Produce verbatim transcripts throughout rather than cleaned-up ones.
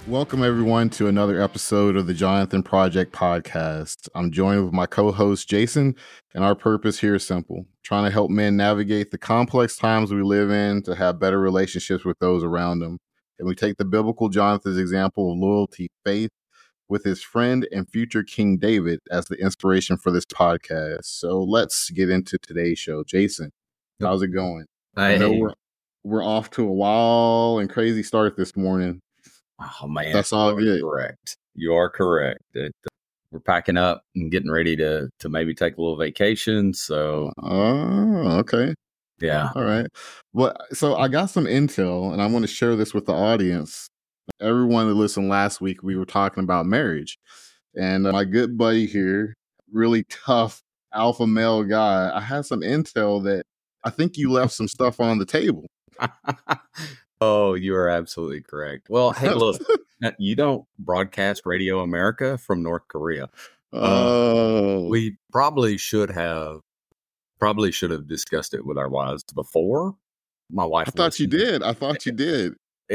Welcome, everyone, to another episode of the Jonathan Project podcast. I'm joined with my co-host, Jason, and our purpose here is simple: trying to help men navigate the complex times we live in to have better relationships with those around them. And we take the biblical Jonathan's example of loyalty, faith, with his friend and future King David as the inspiration for this podcast. So let's get into today's show. Jason, Yep. how's it going? Hey. I know we're, we're off to a wild and crazy start this morning. Oh, man. That's all good. Correct. You are correct. It, uh, we're packing up and getting ready to to maybe take a little vacation. So, Oh, okay. yeah. All right. Well, so I got some intel, and I want to share this with the audience. Everyone that listened last week, we were talking about marriage. And uh, my good buddy here, really tough alpha male guy, I had some intel that I think you left some stuff on the table. Oh, you are absolutely correct. Well, hey, look, you don't broadcast Radio America from North Korea. Oh. Uh, we probably should have probably should have discussed it with our wives before. My wife. I thought listened. you did. I thought you did.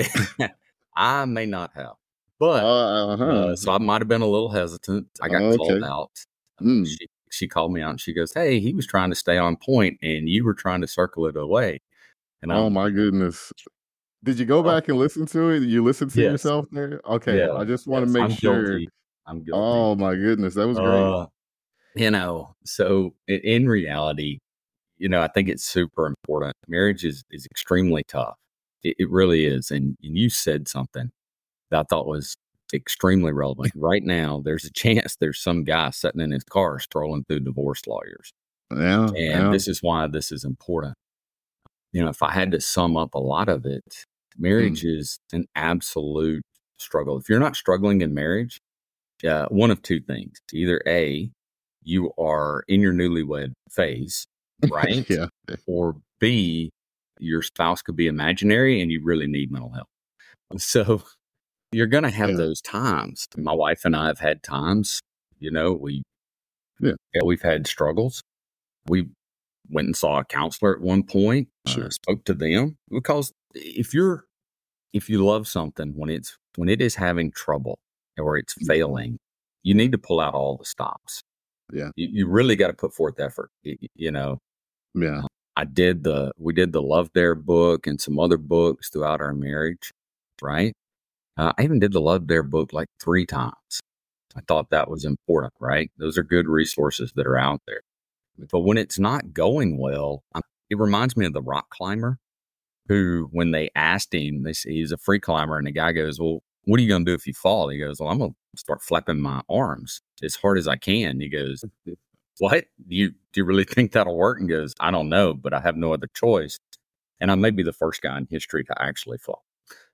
I may not have, but uh, uh-huh. uh, so I might have been a little hesitant. I got oh, called okay. out. Mm. She she called me out and she goes, "Hey, he was trying to stay on point, and you were trying to circle it away." And oh my goodness. Did you go back and listen to it? Did you listen to yes. yourself there? Okay. Yeah. I just want yes. to make I'm sure. Guilty. I'm guilty. Oh my goodness. That was great. Uh, you know, so in reality, you know, I think it's super important. Marriage is, is extremely tough. It, it really is. And, and you said something that I thought was extremely relevant. Right now, there's a chance there's some guy sitting in his car strolling through divorce lawyers. Yeah. And yeah. this is why this is important. You know, if I had to sum up a lot of it, marriage mm. is an absolute struggle. If you're not struggling in marriage, uh, one of two things. Either A, you are in your newlywed phase, right? yeah. Or B, your spouse could be imaginary and you really need mental health. So you're going to have yeah. those times. My wife and I have had times, you know, we, yeah. yeah, we've had struggles. We went and saw a counselor at one point, sure. uh, spoke to them, because if you're, if you love something, when it's, when it is having trouble or it's failing, you need to pull out all the stops. Yeah. You, you really got to put forth effort, you, you know? Yeah. Uh, I did the, we did the Love Dare book and some other books throughout our marriage, right? Uh, I even did the Love Dare book like three times. I thought that was important, right? Those are good resources that are out there. But when it's not going well, it reminds me of the rock climber who, when they asked him, they say he's a free climber, and the guy goes, "Well, what are you going to do if you fall?" He goes, "Well, I'm going to start flapping my arms as hard as I can." He goes, "What? Do you, do you really think that'll work?" And goes, "I don't know, but I have no other choice. And I may be the first guy in history to actually fall."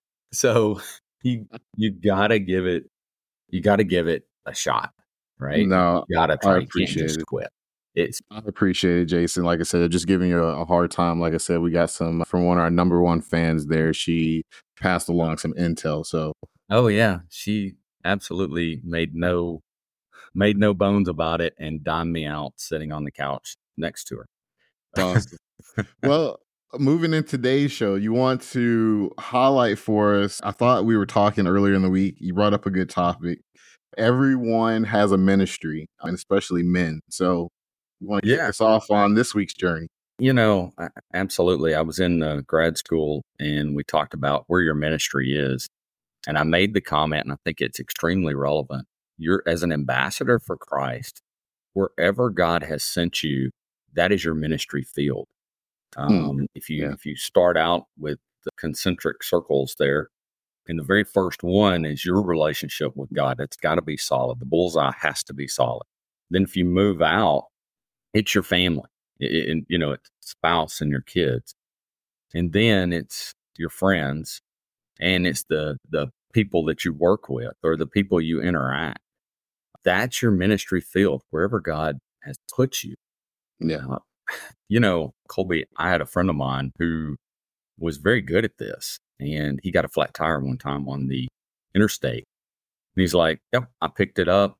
So you, you gotta give it, you gotta give it a shot, right? No, you gotta try. I appreciate you can't just it. quit. It's, I appreciate it, Jason. Like I said, just giving you a, a hard time. Like I said, we got some from one of our number one fans there. She passed along some intel. So, oh yeah, she absolutely made no made no bones about it and dimed me out sitting on the couch next to her. Awesome. Well, moving in today's show, you want to highlight for us. I thought we were talking earlier in the week. You brought up a good topic. Everyone has a ministry, and especially men. So, you want to kick Yeah. us off on this week's journey? You know, absolutely. I was in uh, grad school and we talked about where your ministry is. And I made the comment, and I think it's extremely relevant. You're, as an ambassador for Christ, wherever God has sent you, that is your ministry field. Um, mm, if you yeah. if you start out with the concentric circles there, and the very first one is your relationship with God. That's got to be solid. The bullseye has to be solid. Then if you move out, it's your family, it, it, you know, it's spouse and your kids. And then it's your friends, and it's the, the people that you work with or the people you interact. That's your ministry field, wherever God has put you. Yeah. Uh, you know, Colby, I had a friend of mine who was very good at this, and he got a flat tire one time on the interstate. And he's like, "Yep, I picked it up,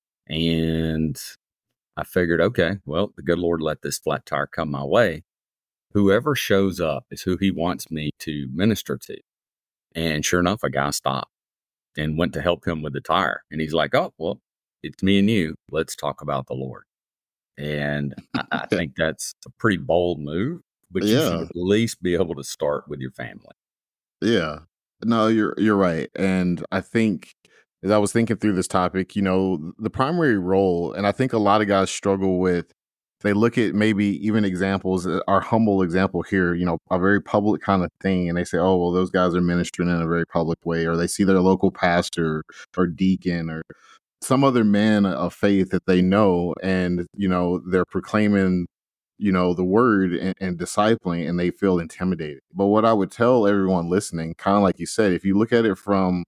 and I figured, okay, well, the good Lord let this flat tire come my way. Whoever shows up is who he wants me to minister to." And sure enough, a guy stopped. and went to help him with the tire. And he's like, oh, well, it's me and you. Let's talk about the Lord. And I, I think that's a pretty bold move, but you should Yeah. at least be able to start with your family. Yeah. No, you're you're right. And I think as I was thinking through this topic, you know, the primary role, and I think a lot of guys struggle with, they look at maybe even examples, uh, our humble example here, you know, a very public kind of thing, and they say, oh, well, those guys are ministering in a very public way, or they see their local pastor or deacon or some other man of faith that they know, and, you know, they're proclaiming, you know, the word and, and discipling, and they feel intimidated. But what I would tell everyone listening, kind of like you said, if you look at it from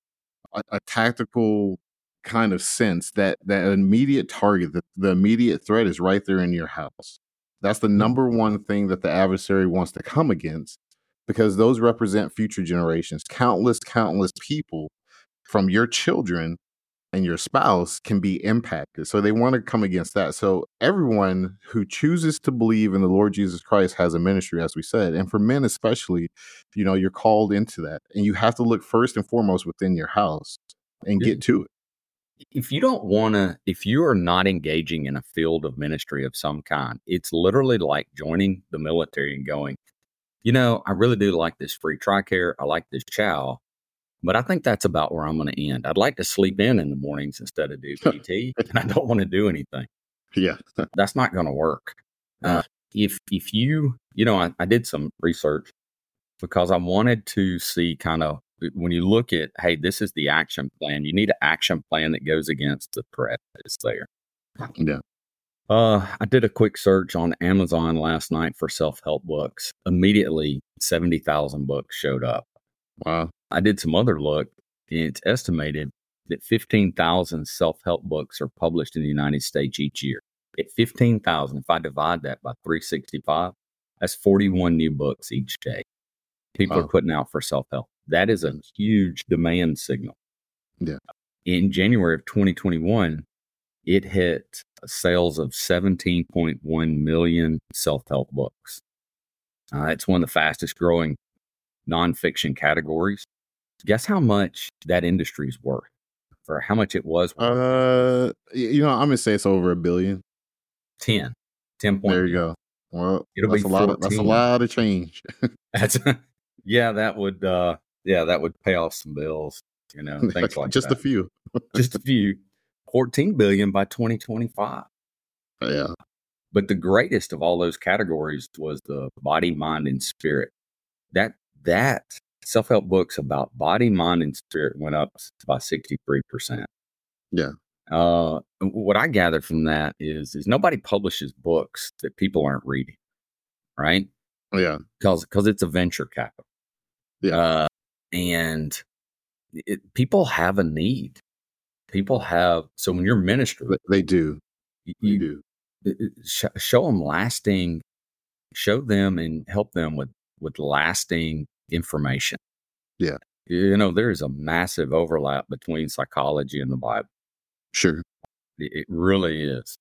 a, a tactical kind of sense, that that immediate target, the, the immediate threat is right there in your house. That's the number one thing that the adversary wants to come against, because those represent future generations. Countless, countless people from your children and your spouse can be impacted. So they want to come against that. So everyone who chooses to believe in the Lord Jesus Christ has a ministry, as we said. And for men especially, you know, you're called into that. And you have to look first and foremost within your house and Yeah. get to it. If you don't want to, if you are not engaging in a field of ministry of some kind, it's literally like joining the military and going, you know, I really do like this free TRICARE. I like this chow. But I think that's about where I'm going to end. I'd like to sleep in in the mornings instead of do P T, and I don't want to do anything. Yeah. That's not going to work. Uh, if if you, you know, I, I did some research because I wanted to see kind of, when you look at, hey, this is the action plan, you need an action plan that goes against the threat that's there. Yeah. Uh, I did a quick search on Amazon last night for self-help books. Immediately, seventy thousand books showed up. Wow. I did some other look, and it's estimated that fifteen thousand self-help books are published in the United States each year. At fifteen thousand, if I divide that by three hundred sixty-five, that's forty-one new books each day. People Wow. are putting out for self-help. That is a huge demand signal. Yeah. In January of twenty twenty-one, it hit sales of seventeen point one million self-help books. Uh, it's one of the fastest growing nonfiction categories. Guess how much that industry is worth, or how much it was worth? Uh, you know, I'm gonna say it's over a billion. ten. ten point. There you go. Well, It'll that's be a lot of that's a lot of change. That's yeah, that would uh yeah, that would pay off some bills, you know, things like Just that. a few. Just a few. fourteen billion by twenty twenty-five. Yeah. But the greatest of all those categories was the body, mind, and spirit. That that self-help books about body, mind, and spirit went up by sixty-three percent. Yeah. Uh, what I gathered from that is, is nobody publishes books that people aren't reading, right? Yeah. Because because it's a venture capital. Yeah. Uh, and it, people have a need. People have, so when you're ministry, They- They do. you, They you do. it- it- sh- show them lasting, show them and help them with, with lasting information. Yeah. You know, there's a massive overlap between psychology and the Bible. Sure. It, it really is.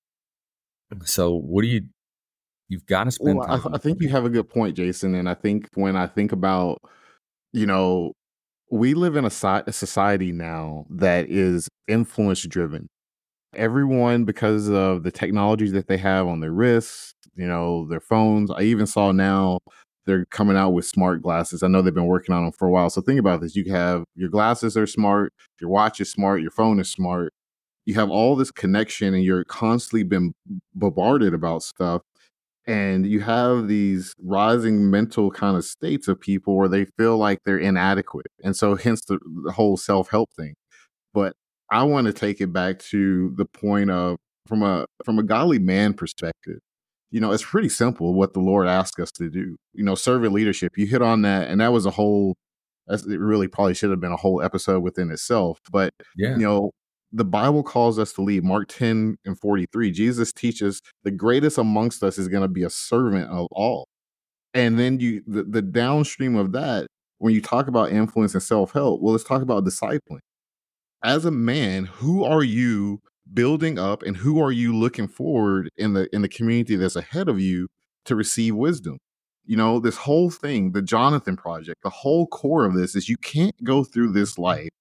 So what do you, you've got to spend Well, I, time. I think you have a good point, Jason. And I think when I think about, you know, we live in a, si- a society now that is influence driven. Everyone, because of the technologies that they have on their wrists, you know, their phones. I even saw now they're coming out with smart glasses. I know they've been working on them for a while. So think about this. You have your glasses are smart, your watch is smart, your phone is smart. You have all this connection and you're constantly been bombarded about stuff. And you have these rising mental kind of states of people where they feel like they're inadequate. And so hence the, the whole self-help thing. But I want to take it back to the point of from a from a godly man perspective. You know, it's pretty simple what the Lord asked us to do. You know, servant leadership. You hit on that, and that was a whole. That's, it really probably should have been a whole episode within itself. But Yeah. you know, the Bible calls us to lead. Mark ten and forty-three. Jesus teaches the greatest amongst us is going to be a servant of all. And then you the, the downstream of that, when you talk about influence and self-help, well, let's talk about discipling. As a man, who are you building up and who are you looking forward in the in the community that's ahead of you to receive wisdom? You know, this whole thing, the Jonathan Project, the whole core of this is you can't go through this life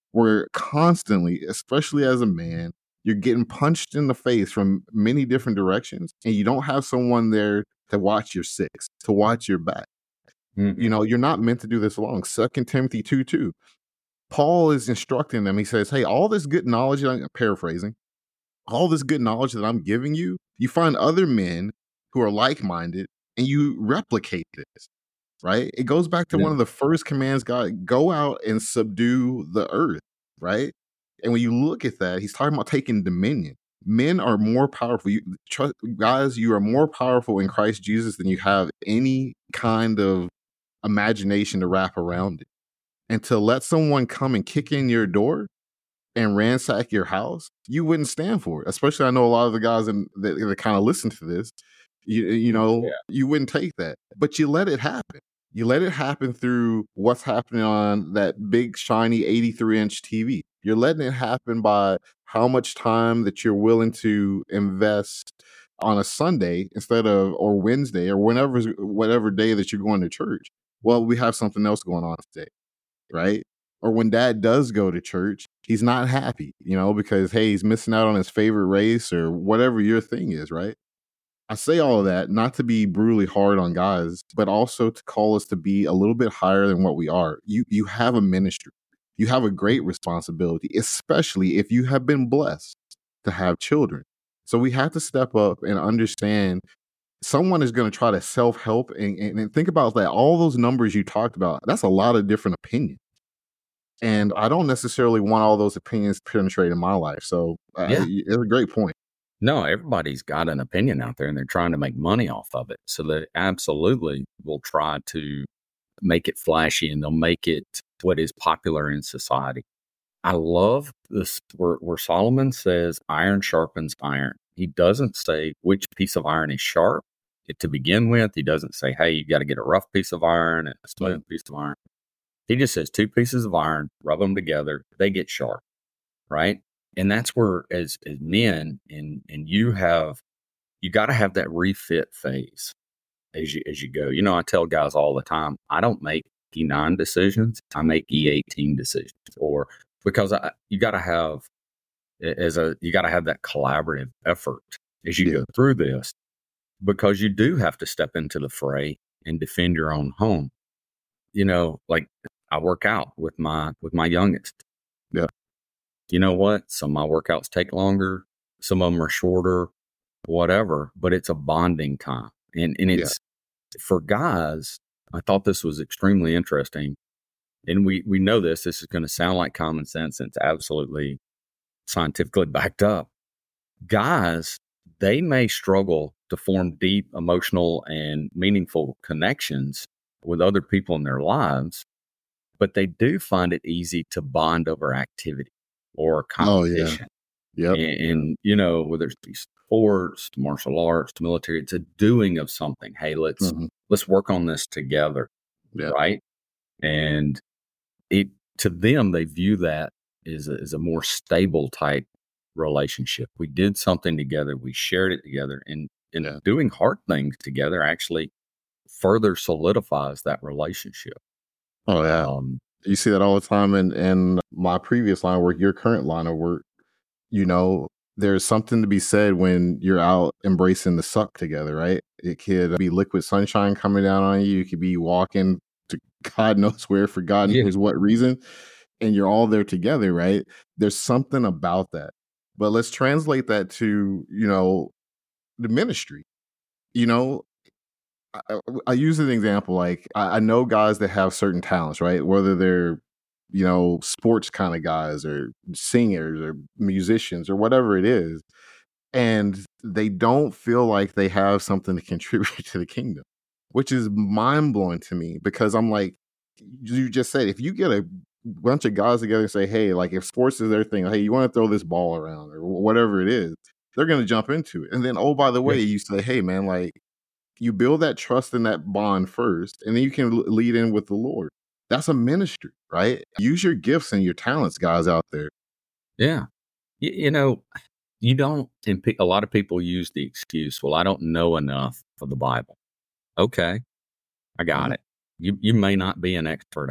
where constantly, especially as a man, you're getting punched in the face from many different directions, and you don't have someone there to watch your six, to watch your back. Mm-hmm. You know, you're not meant to do this alone. Second Timothy two two. Paul is instructing them. He says, hey, all this good knowledge, I'm paraphrasing, all this good knowledge that I'm giving you, you find other men who are like-minded and you replicate this, right? It goes back to Yeah. one of the first commands, God, go out and subdue the earth, right? And when you look at that, he's talking about taking dominion. Men are more powerful. You, trust, guys, you are more powerful in Christ Jesus than you have any kind of imagination to wrap around it. And to let someone come and kick in your door and ransack your house, you wouldn't stand for it. Especially, I know a lot of the guys in, that, that kind of listen to this. You, you know, Yeah. you wouldn't take that, but you let it happen. You let it happen through what's happening on that big shiny eighty-three inch T V. You're letting it happen by how much time that you're willing to invest on a Sunday instead of or Wednesday or whenever whatever day that you're going to church. Well, we have something else going on today, right? Or when dad does go to church, he's not happy, you know, because hey, he's missing out on his favorite race or whatever your thing is, right? I say all of that not to be brutally hard on guys, but also to call us to be a little bit higher than what we are. You you have a ministry. You have a great responsibility, especially if you have been blessed to have children. So we have to step up and understand someone is going to try to self-help and, and, and think about that. All those numbers you talked about, that's a lot of different opinions. And I don't necessarily want all those opinions penetrating my life. So uh, Yeah. it's a great point. No, everybody's got an opinion out there and they're trying to make money off of it. So they absolutely will try to make it flashy and they'll make it what is popular in society. I love this where, where Solomon says iron sharpens iron. He doesn't say which piece of iron is sharp to begin with. He doesn't say, hey, you got to get a rough piece of iron and a smooth Right. piece of iron. He just says two pieces of iron, rub them together, they get sharp, right? And that's where as, as men and and you have you got to have that refit phase as you as you go. You know, I tell guys all the time, I don't make E nine decisions, I make E eighteen decisions, or because I, you got to have as a you got to have that collaborative effort as you Yeah. go through this, because you do have to step into the fray and defend your own home. You know, like I work out with my with my youngest. Yeah. You know what? Some of my workouts take longer, some of them are shorter, whatever, but it's a bonding time. And and it's for guys, I thought this was extremely interesting. And we we know this, this is going to sound like common sense, and it's absolutely scientifically backed up. Guys, they may struggle to form deep emotional and meaningful connections with other people in their lives, but they do find it easy to bond over activity or Oh yeah. competition. Yep. And, and, you know, whether it's these sports, martial arts, military, it's a doing of something. Hey, let's Mhm. let's work on this together, Yeah. right? And it to them, they view that as a, as a more stable type relationship. We did something together, we shared it together, and and Yeah. doing hard things together actually further solidifies that relationship. Oh yeah. Um, You see that all the time in, in my previous line of work, your current line of work. You know, there's something to be said when you're out embracing the suck together, right? It could be liquid sunshine coming down on you. You could be walking to God knows where for God Yeah. knows what reason, and you're all there together, right? There's something about that. But let's translate that to, you know, the ministry. You know, I, I I use an example. Like I, I know guys that have certain talents, right? Whether they're, you know, sports kind of guys or singers or musicians or whatever it is, and they don't feel like they have something to contribute to the kingdom, which is mind blowing to me because I'm like, you just said, if you get a bunch of guys together and say, hey, like if sports is their thing, hey, you want to throw this ball around or whatever it is, they're going to jump into it. And then, oh, by the way, you say, hey, man, like you build that trust and that bond first, and then you can l- lead in with the Lord. That's a ministry, right? Use your gifts and your talents, guys out there. Yeah. You, you know, you don't, and pe- a lot of people use the excuse, well, I don't know enough for the Bible. Okay. I got Mhm. it. You, you may not be an expert at it.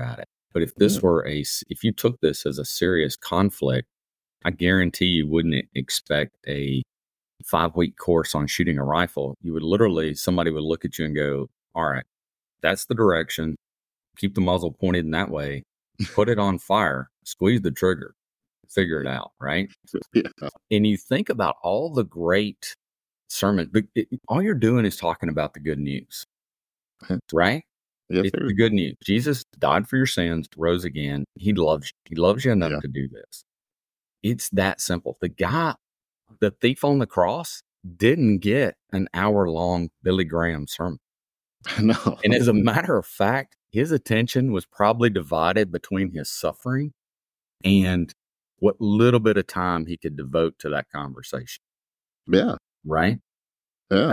But if this Yeah. were a, s- if you took this as a serious conflict, I guarantee you wouldn't e- expect a five week course on shooting a rifle. You would literally, somebody would look at you and go, all right, that's the direction. Keep the muzzle pointed in that way. Put it on fire, squeeze the trigger, figure it out. Right. Yeah. And you think about all the great sermons, but it, all you're doing is talking about the good news, right? Yes, It's sir. the good news. Jesus died for your sins, rose again. He loves you. He loves you enough Yeah. to do this. It's that simple. The guy, the thief on the cross, didn't get an hour long Billy Graham sermon. No. And as a matter of fact, his attention was probably divided between his suffering and what little bit of time he could devote to that conversation. Yeah. Right? Yeah.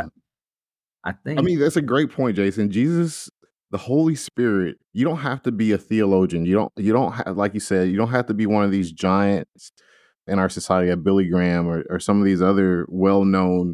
I think. I mean, that's a great point, Jason. Jesus, the Holy Spirit, you don't have to be a theologian. You don't, you don't have, like you said, you don't have to be one of these giants in our society, a Billy Graham or, or some of these other well-known,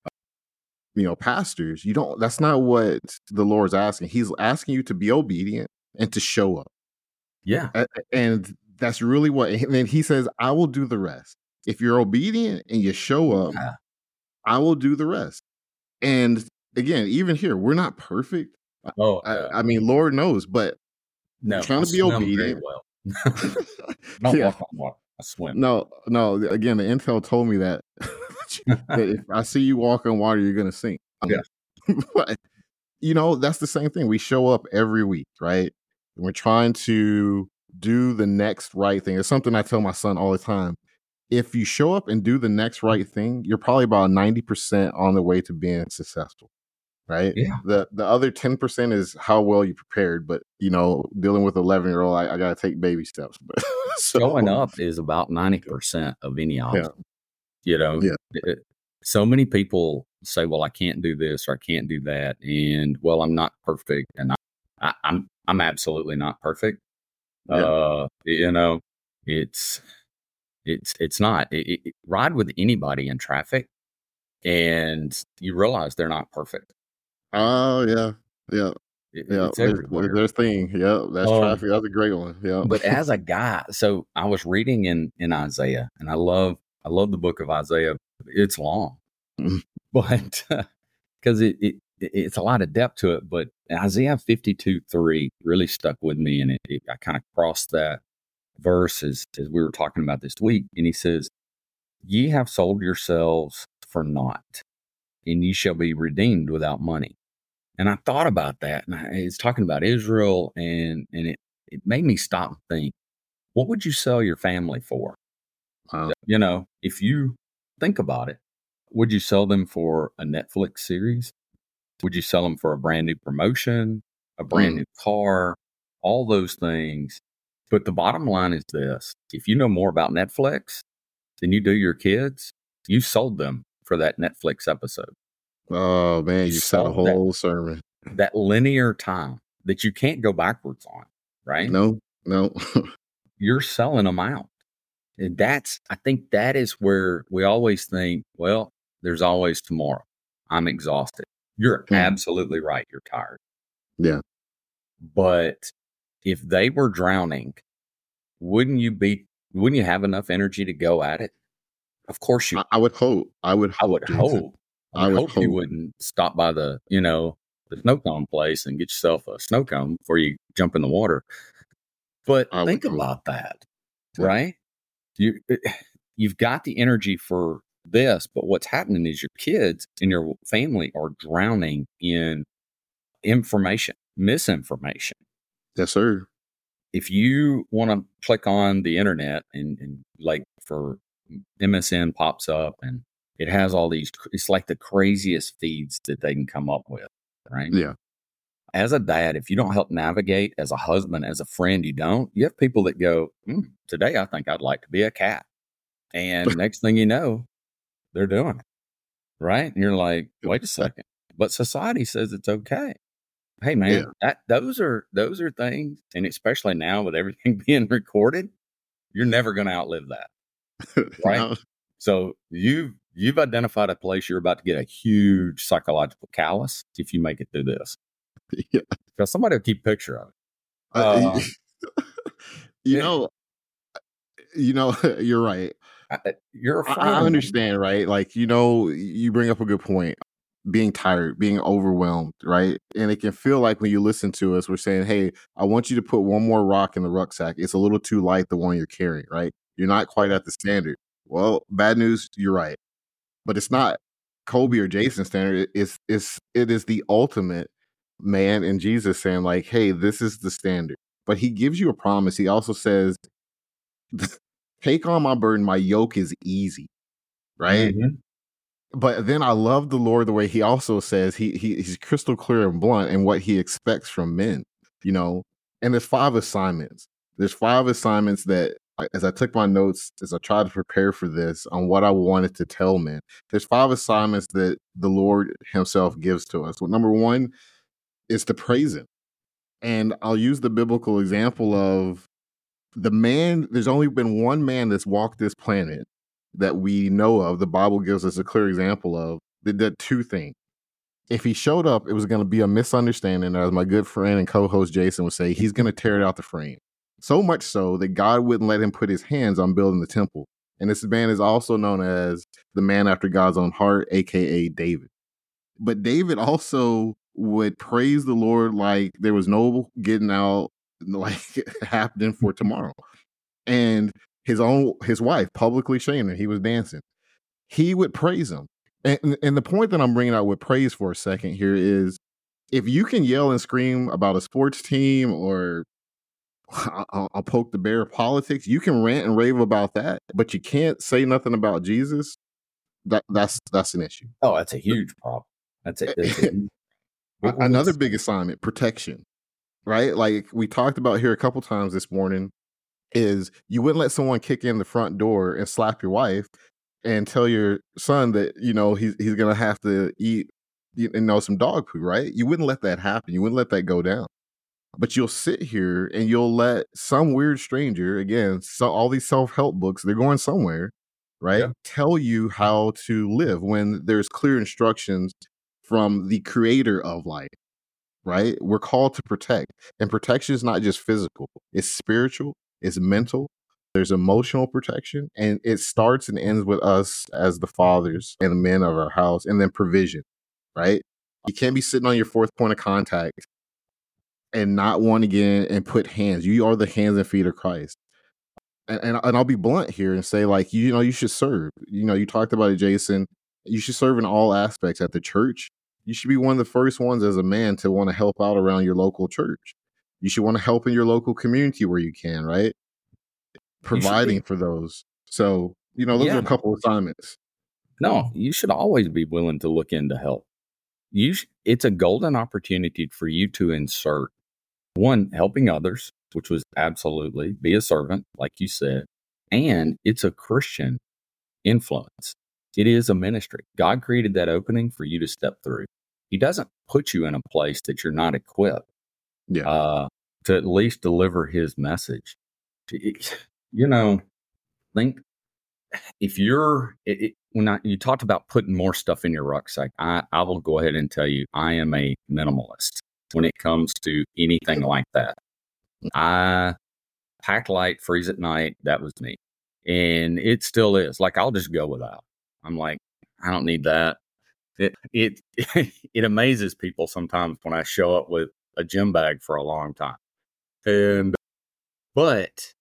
you know, pastors. You don't, that's not what the Lord's asking. He's asking you to be obedient and to show up. Yeah. A- And that's really what, and then he says, I will do the rest. If you're obedient and you show up, Yeah. I will do the rest. And again, even here, we're not perfect. Oh, I, no. I mean, Lord knows, but No, we're trying I to be swim obedient. very well. Don't Yeah. walk on water. I swim. No, no. Again, the intel told me that, that if I see you walk on water, you're gonna sink. Yeah. But you know, that's the same thing. We show up every week, right? And we're trying to do the next right thing. It's something I tell my son all the time. If you show up and do the next right thing, you're probably about ninety percent on the way to being successful. Right. Yeah. The the other ten percent is how well you prepared. But you know, dealing with eleven year old, I, I gotta take baby steps. But so, Showing up is about ninety percent of any obstacle. You know, Yeah. It- so many people say, well, I can't do this or I can't do that. And well, I'm not perfect. And I, I, I'm, I'm absolutely not perfect. Yeah. Uh, you know, it's, it's, it's not. It, it, ride with anybody in traffic and you realize they're not perfect. Oh yeah. Yeah. It, Yeah. it's There's, everywhere. there's thing. Yeah. That's Um, traffic. That's a great one. Yeah. But as a guy, so I was reading in, in Isaiah and I love, I love the book of Isaiah. It's long, Mhm. but because it, it, it's a lot of depth to it. But Isaiah fifty-two three really stuck with me. And it, it, I kind of crossed that verse as, as we were talking about this week. And he says, ye have sold yourselves for naught, and ye shall be redeemed without money. And I thought about that. And I, it's talking about Israel. And, and it, it made me stop and think, what would you sell your family for? Wow. You know, if you think about it, would you sell them for a Netflix series? Would you sell them for a brand new promotion, a brand Mm. new car, all those things? But the bottom line is this: if you know more about Netflix than you do your kids, you sold them for that Netflix episode. Oh man, You you set a sold that, whole sermon. that linear time that you can't go backwards on, right? No, no. You're selling them out. And that's, I think that is where we always think, well, there's always tomorrow. I'm exhausted. You're Mm. absolutely right. You're tired. Yeah. But if they were drowning, wouldn't you be, wouldn't you have enough energy to go at it? Of course you, I, I would hope. I would I hope. would Jason. hope, I would, I would hope, you hope. wouldn't stop by the, you know, the snow cone place and get yourself a snow cone before you jump in the water. But I think would hope. about that, Yeah. right? You, you've got the energy for this, but what's happening is your kids and your family are drowning in information, misinformation. Yes, sir. If you want to click on the internet and, and like for M S N pops up and it has all these, it's like the craziest feeds that they can come up with, right? Yeah. As a dad, if you don't help navigate, as a husband, as a friend, you don't, you have people that go, mm, today I think I'd like to be a cat. And next thing you know, they're doing it. Right. And you're like, wait a second. But society says it's okay. Hey man, Yeah. that those are those are things, and especially now with everything being recorded, you're never gonna outlive that. Right. No. So you've you've identified a place you're about to get a huge psychological callus if you make it through this. Yeah. Because somebody will keep a picture of it. Uh, Uh, You know, you know, you're right. I, you're a I, friend I of mine. understand, right? Like, you know, you bring up a good point. Being tired, being overwhelmed, right? And it can feel like when you listen to us, we're saying, hey, I want you to put one more rock in the rucksack. It's a little too light, the one you're carrying, right? You're not quite Yeah. at the standard. Well, bad news, you're right. But it's not Kobe or Jason standard. It's it's it is the ultimate man in Jesus saying, like, hey, this is the standard. But he gives you a promise. He also says, take on my burden, my yoke is easy, right? Mhm. But then I love the Lord the way he also says he, he he's crystal clear and blunt in what he expects from men, you know. And there's five assignments. There's five assignments that, I- as I took my notes, as I tried to prepare for this on what I wanted to tell men, there's five assignments that the Lord Himself gives to us. Well, number one is to praise Him, and I'll use the biblical example of the man. There's only been one man that's walked this planet that we know of. The Bible gives us a clear example of that did two things. If he showed up, it was going to be a misunderstanding. As my good friend and co-host Jason would say, he's going to tear it out the frame. So much so that God wouldn't let him put his hands on building the temple. And this man is also known as the man after God's own heart, aka David. But David also would praise the Lord like there was no getting out, like happening for tomorrow. And his own his wife publicly shaming, he was dancing. He would praise him. And, and the point that I'm bringing out with praise for a second here is, if you can yell and scream about a sports team, or I'll, I'll poke the bear of politics, you can rant and rave about that, but you can't say nothing about Jesus. That that's that's an issue. Oh, that's a huge problem. That's a, that's a huge, what, Another what's big assignment, protection, right? Like we talked about here a couple times this morning, is you wouldn't let someone kick in the front door and slap your wife and tell your son that, you know, he's he's gonna have to eat, you know, some dog poo, right? You wouldn't let that happen. You wouldn't let that go down. But you'll sit here and you'll let some weird stranger, again, so all these self-help books, they're going somewhere, right? yeah. Tell you how to live when there's clear instructions from the creator of life, right? We're called to protect. And protection is not just physical, it's spiritual, it's mental, there's emotional protection. And it starts and ends with us as the fathers and the men of our house, and then provision, right? You can't be sitting on your fourth point of contact and not want to get in and put hands. You are the hands and feet of Christ. And, and, and I'll be blunt here and say, like, you know, you should serve. You know, you talked about it, Jason. You should serve in all aspects at the church. You should be one of the first ones as a man to want to help out around your local church. You should want to help in your local community where you can, right? You should Providing be, for those. So, you know, those are yeah. a couple of assignments. No, you should always be willing to look into help. You, sh- it's a golden opportunity for you to insert one, helping others, which was absolutely be a servant, like you said, and it's a Christian influence. It is a ministry. God created that opening for you to step through. He doesn't put you in a place that you're not equipped Yeah. uh, to at least deliver His message. It- you know, think if you're it, it, when I, you talked about putting more stuff in your rucksack, I, I will go ahead and tell you I am a minimalist when it comes to anything like that. I pack light, freeze at night. That was me, and it still is. Like I'll just go without. I'm like, I don't need that. It it it amazes people sometimes when I show up with a gym bag for a long time, and but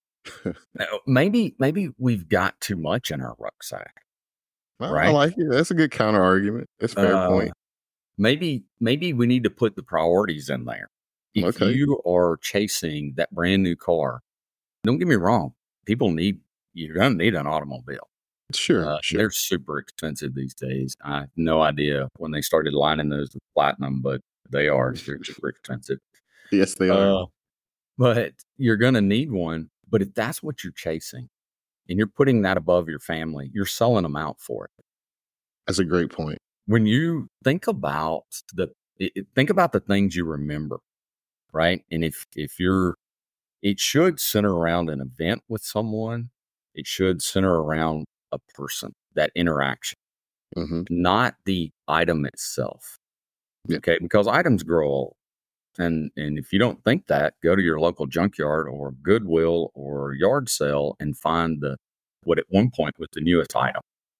maybe maybe we've got too much in our rucksack, Well, I right? like it. That's a good counter argument. That's a fair Uh, point. maybe maybe we need to put the priorities in there. If Okay. you are chasing that brand new car, don't get me wrong, people need you're gonna need an automobile. Sure. Uh, and Sure. they're super expensive these days. I have no idea when they started lining those with platinum, but they are they're super expensive. Yes, they are. Uh, but you're gonna need one. But if that's what you're chasing, and you're putting that above your family, you're selling them out for it. That's a great point. When you think about the it, it- think about the things you remember, right? And if if you're it should center around an event with someone. It should center around a person, that interaction, Mm-hmm. not the item itself. Yeah. Okay, because items grow old. And and if you don't think that, go to your local junkyard or Goodwill or yard sale and find the what at one point was the newest item.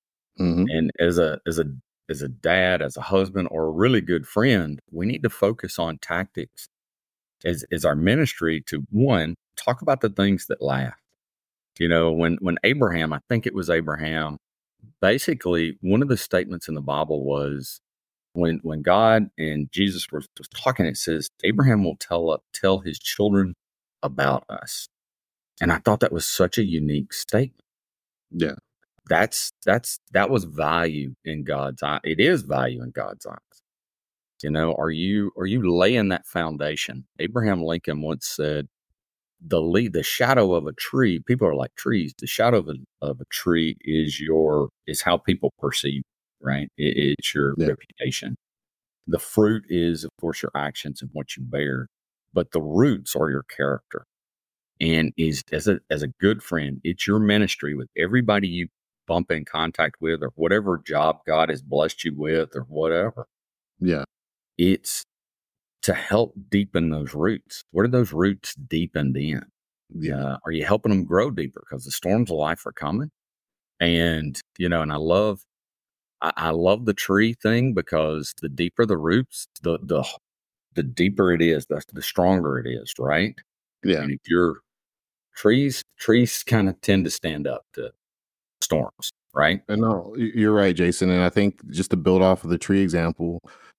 hmm And as a as a as a dad, as a husband, or a really good friend, we need to focus on tactics as as our ministry to one, talk about the things that last. You know, when when Abraham, I think it was Abraham, basically one of the statements in the Bible was when when God and Jesus was, was talking, it says Abraham will tell uh, tell his children about us. And I thought that was such a unique statement. Yeah. That's that's that was value in God's eye. It is value in God's eyes. You know, are you are you laying that foundation? Abraham Lincoln once said, "The lead, the shadow of a tree. People are like trees. The shadow of a, of a tree is your is how people perceive. Right? It, it's your Yeah. reputation. The fruit is, of course, your actions and what you bear, but the roots are your character. And is as a as a good friend, it's your ministry with everybody you bump in contact with, or whatever job God has blessed you with, or whatever. Yeah. It's to help deepen those roots. What are those roots deepened in? Yeah. Uh, are you helping them grow deeper? Because the storms of life are coming. And, you know, and I love, I, I love the tree thing, because the deeper the roots, the, the, the deeper it is, the, the stronger it is. Right. Yeah. And if you're trees, trees kind of tend to stand up to storms. Right. And no, y- you're right, Jason. And I think just to build off of the tree example,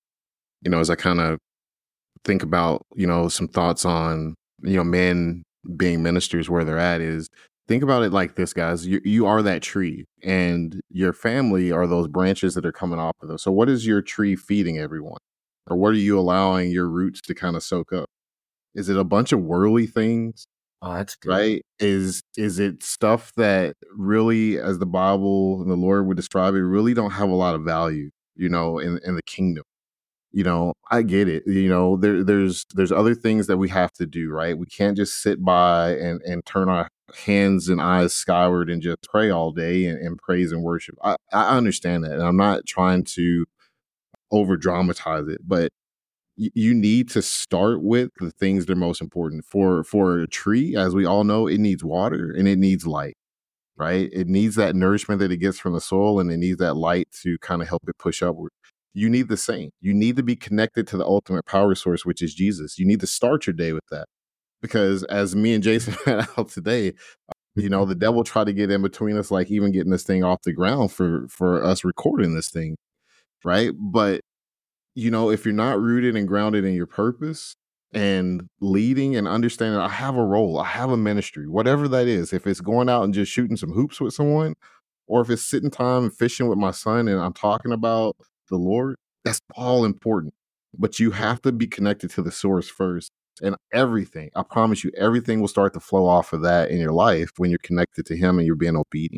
you know, as I kind of think about, you know, some thoughts on, you know, men being ministers where they're at is think about it like this, guys. You you are that tree, and your family are those branches that are coming off of those. So what is your tree feeding everyone? Or what are you allowing your roots to kind of soak up? Is it a bunch of worldly things? Oh, that's good. Right? Is is it stuff that really, as the Bible and the Lord would describe it, really don't have a lot of value, you know, in, in the kingdom? You know, I get it. You know, there there's there's other things that we have to do, right? We can't just sit by and and turn our hands and eyes skyward and just pray all day and, and praise and worship. I, I understand that. And I'm not trying to over dramatize it, but y- you need to start with the things that are most important. For for a tree, as we all know, it needs water and it needs light, right? It needs that nourishment that it gets from the soil, and it needs that light to kind of help it push upward. You need the same. You need to be connected to the ultimate power source, which is Jesus. You need to start your day with that. Because as me and Jason found out today, you know, the devil tried to get in between us, like even getting this thing off the ground for for us recording this thing, right? But you know, if you're not rooted and grounded in your purpose and leading and understanding, I have a role, I have a ministry, whatever that is. If it's going out and just shooting some hoops with someone, or if it's sitting time and fishing with my son and I'm talking about the Lord, that's all important. But you have to be connected to the source first. And everything, I promise you, everything will start to flow off of that in your life when you're connected to Him and you're being obedient.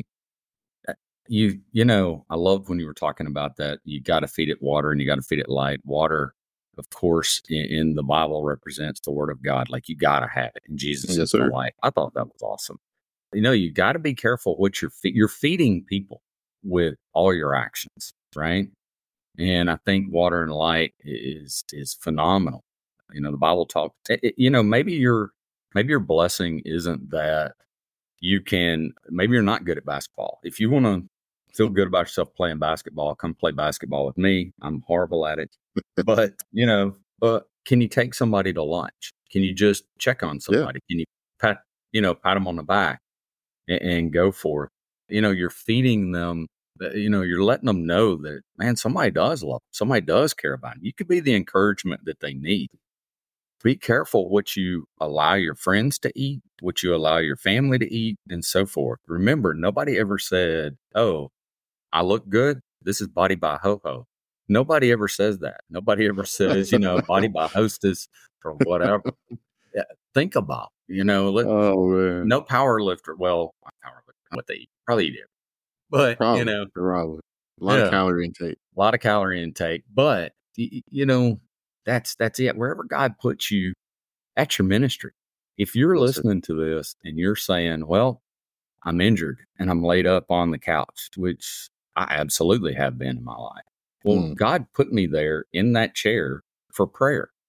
You you know, I loved when you were talking about that. You got to feed it water and you got to feed it light. Water, of course, in, in the Bible represents the Word of God. Like, you got to have it, and Jesus Yes, is the sir. light. I thought that was awesome. You know, you got to be careful what you're fe- you're feeding people with all your actions, right? And I think water and light is is phenomenal. You know, the Bible talks. it- it- You know, maybe your maybe your blessing isn't that you can. Maybe you're not good at basketball. If you want to feel good about yourself playing basketball, come play basketball with me. I'm horrible at it, but you know, but can you take somebody to lunch? Can you just check on Yeah. somebody? Can you pat you know pat them on the back and, and go for it? You know, you're feeding them. uh, You know, you're letting them know that, man, somebody does love them. Somebody does care about them. You could be the encouragement that they need. Be careful what you allow your friends to eat, what you allow your family to eat, and so forth. Remember, nobody ever said, "Oh, I look good. This is body by ho ho." Nobody ever says that. Nobody ever says, you know, body by hostess or whatever. Yeah, think about, you know, let, Oh man. no power lifter. Well, not power lifter, what they eat, probably eat it, but you Probably. know, Probably. A lot of yeah, calorie intake. a lot of calorie intake. But y- y- you know, that's that's it. Wherever God puts you, that's your ministry. If you're Yes, sir. listening to this and you're saying, well, I'm injured and I'm laid up on the couch, which I absolutely have been in my life. Well, Mm, God put me there in that chair for prayer.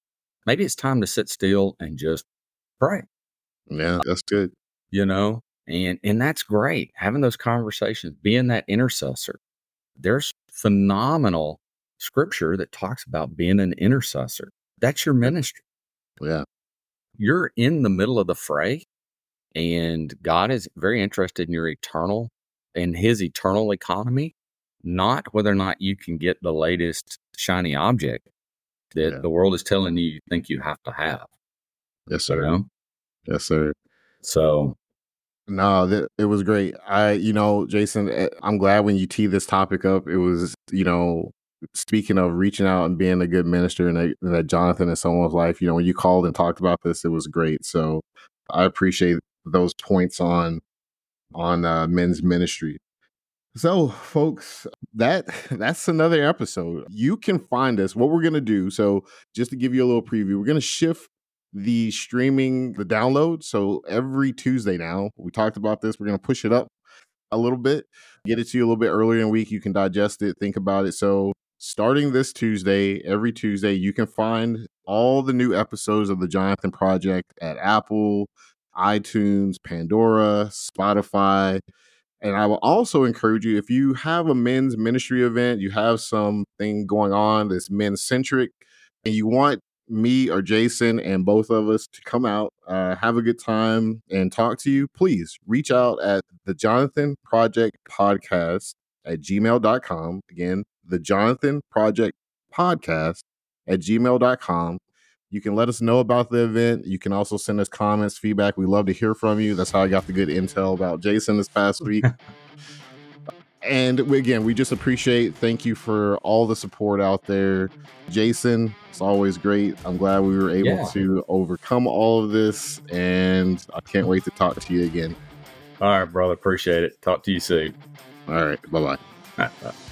maybe it's time to sit still and just pray. Yeah, that's good. You know, and and that's great. Having those conversations, being that intercessor. There's phenomenal scripture that talks about being an intercessor. That's your ministry. Yeah. You're in the middle of the fray, and God is very interested in your eternal, in his eternal economy, not whether or not you can get the latest shiny object that Yeah. the world is telling you you think you have to have. Yes, sir. You know? Yes, sir. So No, that it was great. I, you know, Jason, eh, I'm glad when you tee this topic up, it was, you know, speaking of reaching out and being a good minister, and that, that Jonathan in someone's life, you know, when you called and talked about this, it was great. So I appreciate those points on on uh, men's ministry. So, folks, that that's another episode. You can find us. What we're gonna do. So, just to give you a little preview, we're gonna shift the streaming, the download. So every Tuesday now, we talked about this. We're gonna push it up a little bit, get it to you a little bit earlier in the week. You can digest it, think about it. So, starting this Tuesday, every Tuesday, you can find all the new episodes of the Jonathan Project at Apple, iTunes, Pandora, Spotify. And I will also encourage you, if you have a men's ministry event, you have something going on that's men's centric, and you want me or Jason and both of us to come out, uh, have a good time and talk to you, please reach out at the Jonathan Project Podcast at gmail dot com. Again, the Jonathan Project Podcast at gmail dot com. You can let us know about the event. You can also send us comments, feedback. We love to hear from you. That's how I got the good intel about Jason this past week. And we, again, we just appreciate, thank you for all the support out there. Jason, it's always great. I'm glad we were able Yeah. to overcome all of this, and I can't wait to talk to you again. All right, brother. Appreciate it. Talk to you soon. All right. Bye-bye. All right, bye.